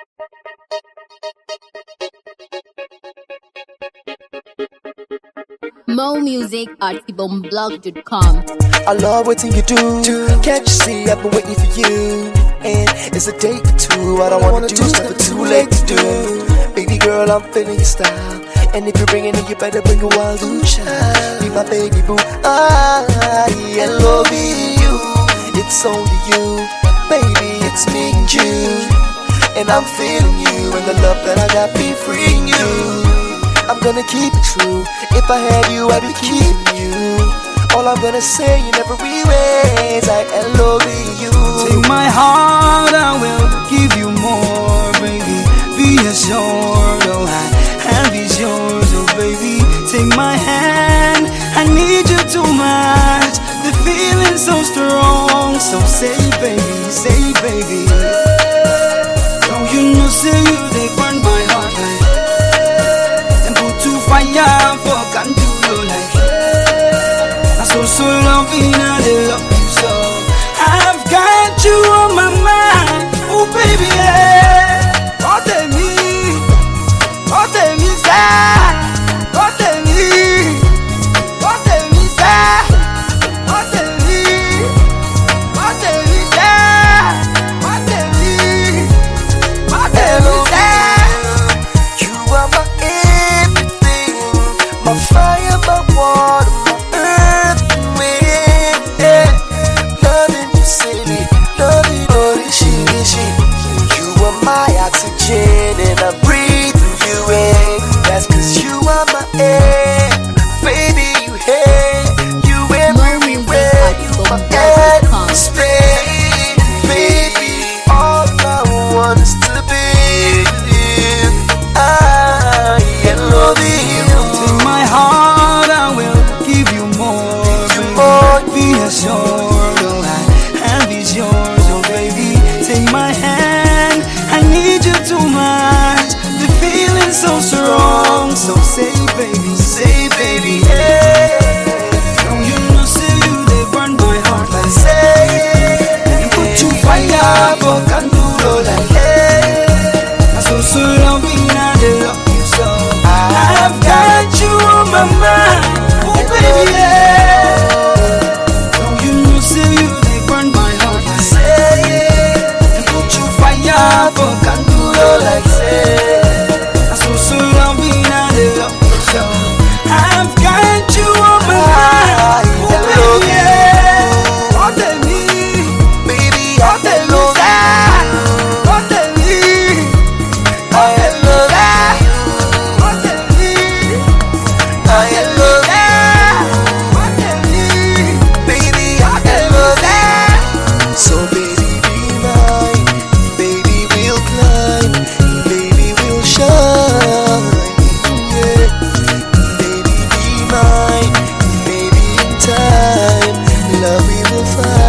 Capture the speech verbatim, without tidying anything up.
More music at ibomblog dot com. I love what you do. Can't you see I've been waiting for you? And it's a date for two. I don't wanna do stuff it's too late to do. Baby girl, I'm feeling your style. And if you're bringing it, you better bring a wild new child. Be my baby boo. I, I love you. It's only you, baby. It's me and you. And I'm feeling you, and the love that I got be freeing you. I'm gonna keep it true. If I had you, I'd be keeping you. All I'm gonna say in every ways, I love you. Take my heart, I will give you more, baby. Be assured, all I have is yours, oh baby. Take my hand, I need you too much. The feeling's so strong, so say baby, say baby. Don't you know, say you, they burn my heart like. And put to fire for can do your life. I so so loving, I they love you so. I've got you on my mind, oh baby, yeah. Oh tell me, oh tell me, sir. Oh tell me, oh tell me, sir. Oh tell me, oh tell me, sir. Oh tell me, oh tell me, sir. You are my everything, my fire, my water, my earth and wind. Yeah. Loving you, silly, loving you, she, she. You are my oxygen, and I breathe through you. And that's 'cause you are my air, baby. You here, you everywhere. You my atmosphere, baby. All I want is to be with you. I love you. Take my heart, I will give you more, baby. Be assured, all I have is yours, oh baby. Take my hand, I need you too much. The feeling's so strong, so say baby, say baby, yeah. Don't you know, say you, they burn my heart like say. And put you fire for candle like yeah. I so so love me, I they love you so. I've got you on my mind, oh baby, yeah. Don't you know, say you, they burn my heart like say. And put you fire for candle like say. I so so love me, I they love you so. I've got you on my mind, oh baby, yeah. Oh tell me, Baby, oh I tell me, love sir. you. Oh tell me, oh I tell me, love sir. you. Oh tell me, I love oh tell me, you. Baby, I tell me, love sir. you. So baby, be mine. Baby, we'll climb. Baby, we'll shine. Yeah. Baby, be mine. Baby, in time, love we will find.